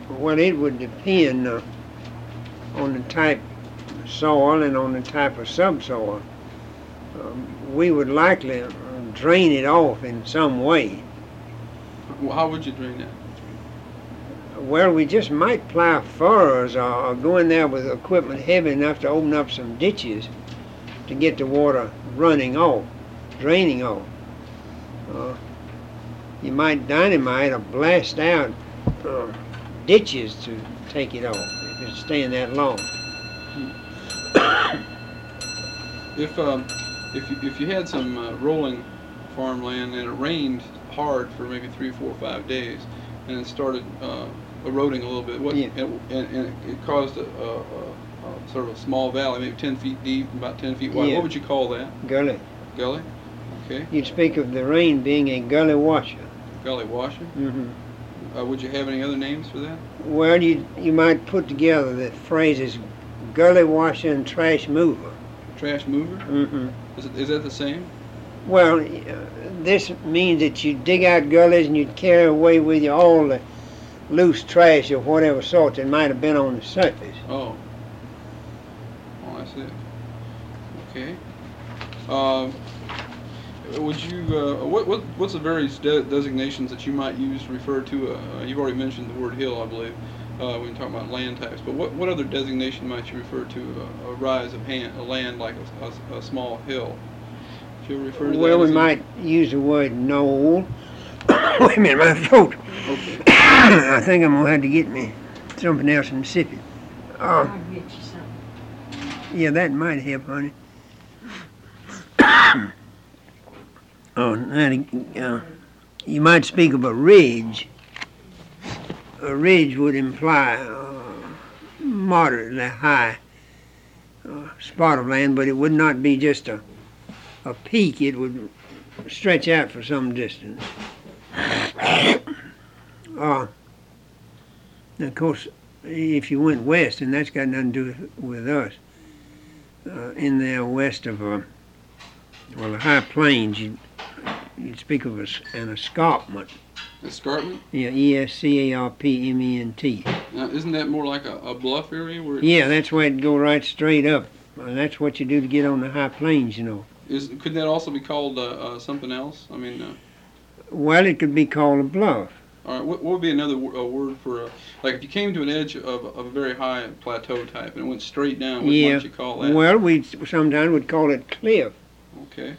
Well, it would depend on the type of soil and on the type of subsoil. We would likely drain it off in some way. Well, how would you drain that? Well, we just might plow furrows or go in there with equipment heavy enough to open up some ditches to get the water running off, draining off. You might dynamite or blast out ditches to take it off if it's staying that long. If you had some rolling farmland and it rained hard for maybe 3, 4, 5 days, and it started eroding a little bit, and it caused a sort of a small valley, maybe 10 feet deep, about 10 feet wide. Yeah. What would you call that? Gully. Gully. Okay. You'd speak of the rain being a gully washer. Gully washer. Mm-hmm. Would you have any other names for that? Well, you might put together the phrases gully washer and trash mover. Trash mover? Mm-hmm. Is that the same? Well, this means that you dig out gullies and you'd carry away with you all the loose trash of whatever sort that might have been on the surface. Oh. Oh, I see. Okay. Would you, what's the various designations that you might use to refer to you've already mentioned the word hill, I believe, when you're talking about land types, but what other designation might you refer to a rise of a land like a small hill? Should you refer to well, that? We might use the word knoll. Wait a minute, my throat. Okay. I think I'm going to have to get me something else and sip it. I'll get you something. Yeah, that might help, honey. You might speak of a ridge. A ridge would imply moderately high spot of land, but it would not be just a peak. It would stretch out for some distance. Now, of course, if you went west, and that's got nothing to do with us, in there west of the high plains, you'd speak of an escarpment. Escarpment? Yeah, escarpment. Now, isn't that more like a bluff area? Yeah, that's where it'd go right straight up. That's what you do to get on the high plains, you know. Could that also be called something else? I mean... Well, it could be called a bluff. All right, what would be another word for, like if you came to an edge of a very high plateau type and it went straight down, what might you call that? Well, we sometimes would call it cliff. Okay.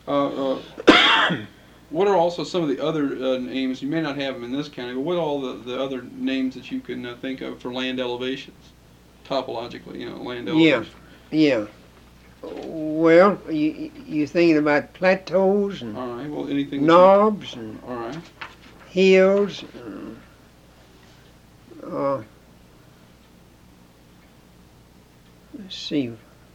What are also some of the other names, you may not have them in this county, but what are all the other names that you can think of for land elevations, topologically, land elevations? Yeah. Well, you're thinking about plateaus and all right. Well, anything knobs and all right. hills. Let's see.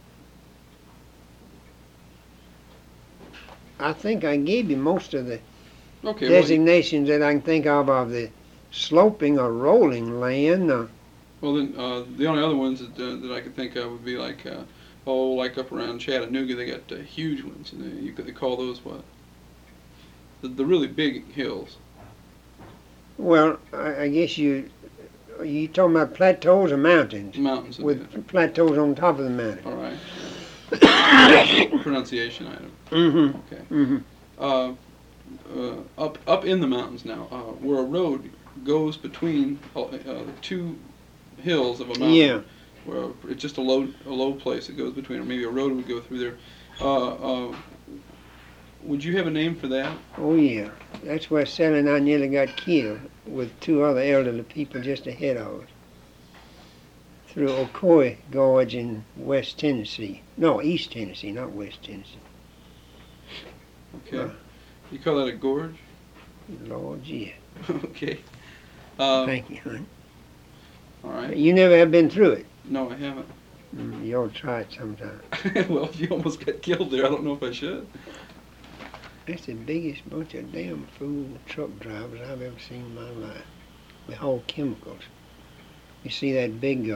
I think I gave you most of the designations that I can think of the sloping or rolling land. Well, then the only other ones that I could think of would be like like up around Chattanooga, they got huge ones, and they call those what? The really big hills. Well, I guess you talking about plateaus or mountains? Mountains. With plateaus on top of the mountain. All right. Pronunciation item. Mm-hmm. Okay. Mm-hmm. Up in the mountains now, where a road goes between two hills of a mountain. Yeah. Where it's just a low place that goes between, or maybe a road would go through there. Would you have a name for that? Oh yeah, that's where Sally and I nearly got killed with 2 other elderly people just ahead of us. Through Ocoee Gorge in West Tennessee. No, East Tennessee, not West Tennessee. Okay. You call that a gorge? Lord, yeah. Okay. Thank you, honey. All right. You never have been through it? No, I haven't. You ought to try it sometime. Well, if you almost got killed there, I don't know if I should. That's the biggest bunch of damn fool truck drivers I've ever seen in my life. They haul chemicals. You see that big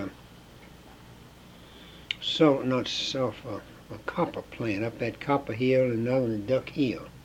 a copper plant up that Copper Hill and another one at Duck Hill.